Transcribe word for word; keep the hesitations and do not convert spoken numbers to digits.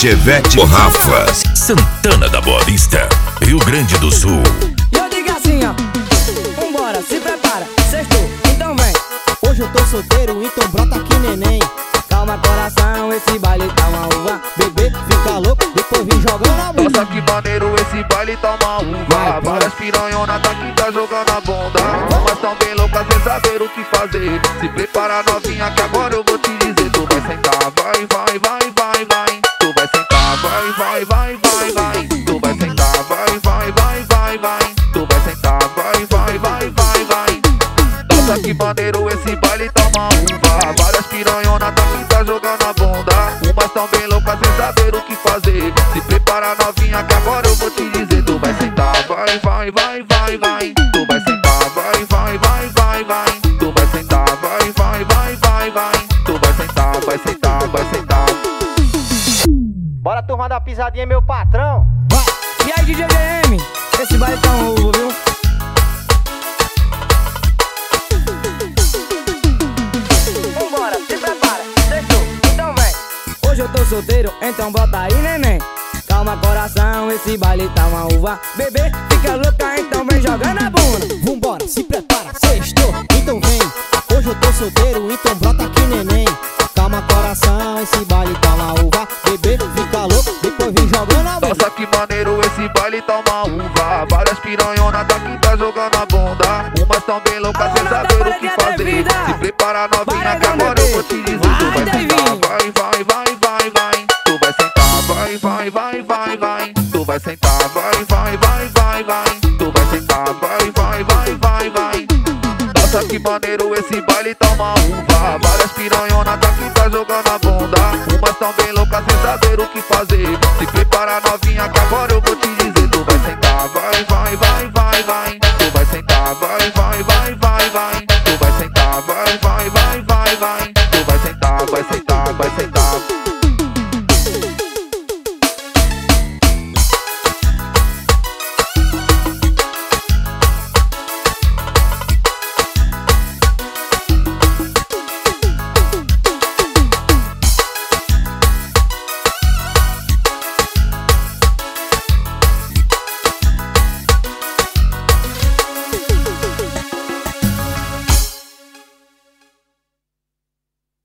Chevette Rafa, Santana da Boa Vista, Rio Grande do Sul. E eu digo assim, ó, vambora, se prepara, sextou, então vem. Hoje eu tô solteiro, então brota aqui, neném. Calma, coração, esse baile tá uma uva. Bebê, fica louco, depois vem jogando a bunda. Nossa, que maneiro, esse baile tá uma uva. Várias piranhonas daqui tá jogando a bunda. Umas tão bem loucas sem saber o que fazer. Se prepara, novinha, que agora eu vou te dizer. Tu vai sentar, vai, vai, vai, vai, vai. Tu vai sentar, vai, vai, vai, vai, vai. Tu vai sentar, vai, vai, vai, vai, vai. Tu vai sentar, vai, vai, vai, vai, vai. Nossa, que maneiro, esse baile tá uma uva. Várias piranhonas daqui tá jogando a bunda. Umas tão bem loucas sem saber o que fazer. Se prepara, novinha, que agora eu vou te dizer. Tu vai sentar, vai, vai, vai, vai, vai. Tu vai sentar, vai, vai, vai, vai, vai. Tu vai sentar, vai, vai, vai, vai, vai. Tu vai sentar, vai sentar, vai sentar. Bora, turma da pisadinha, meu patrão. Vai. E aí, D J G M, esse baile tá um uva, viu? Vambora, se prepara, sextou, então vem. Hoje eu tô solteiro, então bota aí, neném. Calma, coração, esse baile tá uma uva. Bebê, fica louca, então vem jogando a bunda. Vambora, se prepara, sextou, então vem. Hoje eu tô solteiro, então brota aqui, neném. Calma, coração, esse baile tá uma uva. Bebê, fica louco, depois vem jogando a bunda. Nossa, que maneiro, esse baile tá uma uva. Várias piranhonas daqui tá jogando a bunda. Umas tão bem loucas sem saber o que fazer. Se prepara, novinha, que agora eu vou te dizer. Tu vai sentar, vai, vai, vai, vai, vai. Tu vai sentar, vai, vai, vai, vai, vai. Tu vai sentar, vai, vai, vai, vai, vai. Tu vai sentar, vai, vai, vai, vai, vai. Nossa, que maneiro, esse baile tá uma uva. Várias piranhonas daqui tá jogando a bunda. Umas tão bem loucas sem saber o que fazer. Se prepara, novinha, que agora eu vou te dizer. Tu vai sentar, vai, vai.